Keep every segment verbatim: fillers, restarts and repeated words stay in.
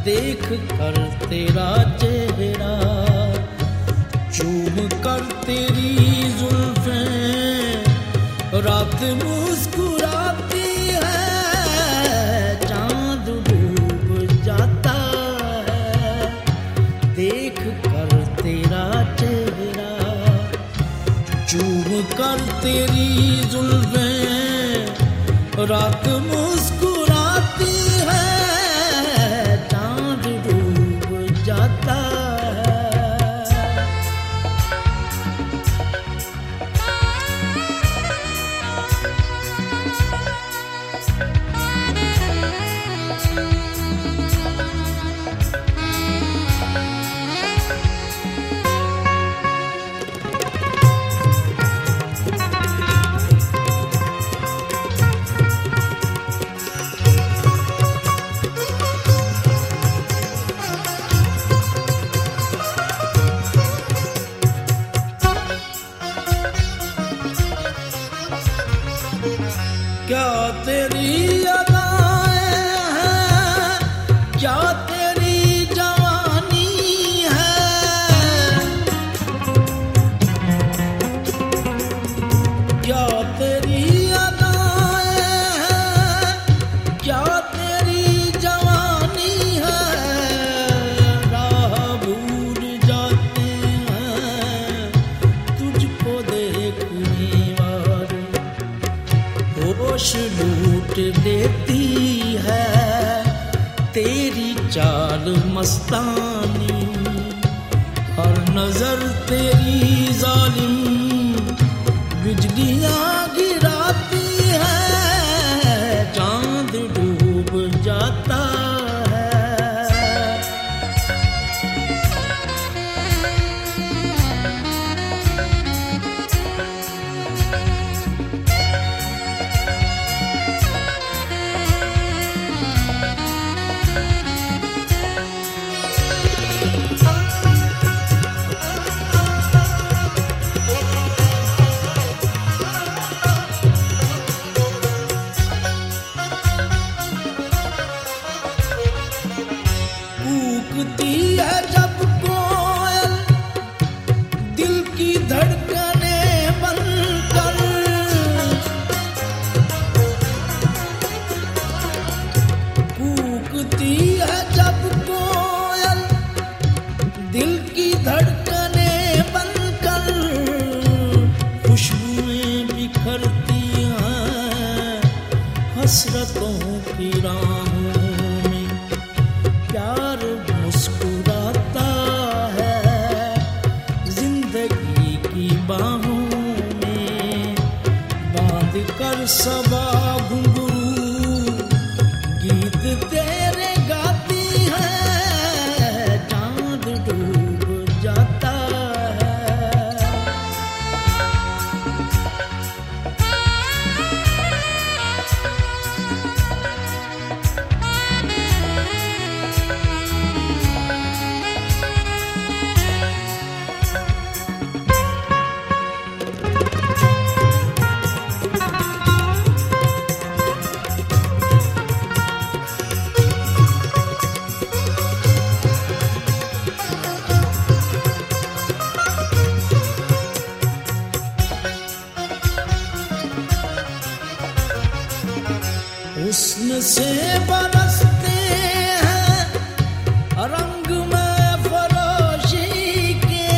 देख कर तेरा चेहरा, चूम कर तेरी जुल्फें, रात मुस्कुराती है, चांद डूब जाता है। देख कर तेरा चेहरा, चूम कर तेरी जुल्फें, रात मुस्कुराती है, चांद डूब जाता है। क्या तेरी अदाएं हैं, क्या तेरी जवानी है, क्या तेरी अदाएं हैं, क्या तेरी जवानी है, राह भूल जाते हैं तुझको देखने वाले, होश लूट लेती है तेरी चाल मस्तानी, हर नजर तेरी जालिम बिजलियां गिराती है, चांद डूब जाता है। कूकती है जब कोयल दिल की धड़कने बनकर, कूकती है जब कोयल दिल की धड़कने बनकर, खुशबुएं बिखरती हैं हसरतों की राहों में, प्यार मुस्कुराता है जिंदगी की बाहों में, बांध कर सबा घुंघरू गीत तेरे गाती है, चांद डूब जाता है। हुस्न से बरसते हैं रंग में फरोशी के,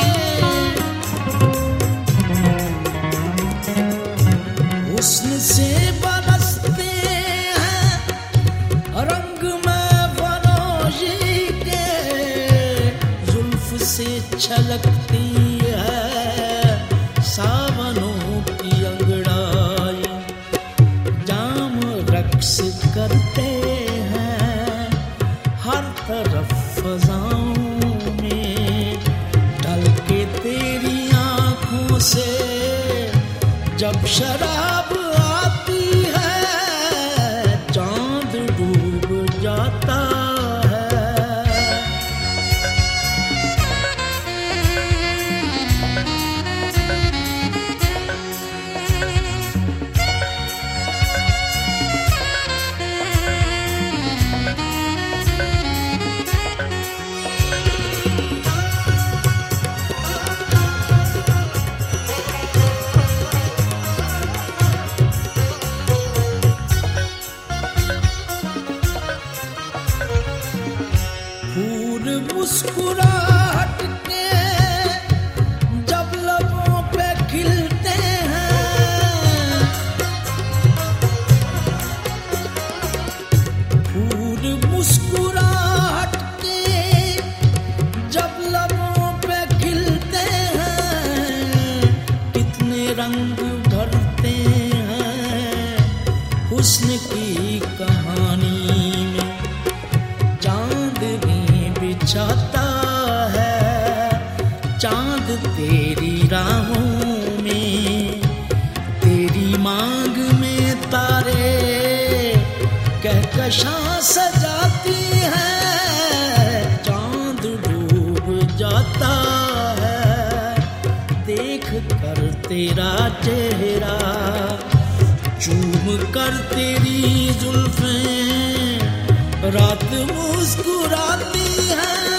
हुस्न से बरसते हैं रंग में फरोशी के, जुल्फ से छलकती है सावनों की अंगड़ाई, जाम रक्स करते हैं हर तरफ फज़ाओं में, ढल के तेरी आँखों से जब शराब आती है, चांद डूब जाता है। मुस्कुराहट के जब लबों पे खिलते हैं, फूल मुस्कुराहट के जब लबों पे खिलते हैं, कितने रंग भरते हैं हुस्न की कहानी में। चांद भी बिछाता है चांद तेरी राहों में, तेरी मांग में तारे कहकशां सजाती है। चांद डूब जाता है देख कर तेरा चेहरा, चूम कर तेरी जुल्फें रात मुस्कुराती है।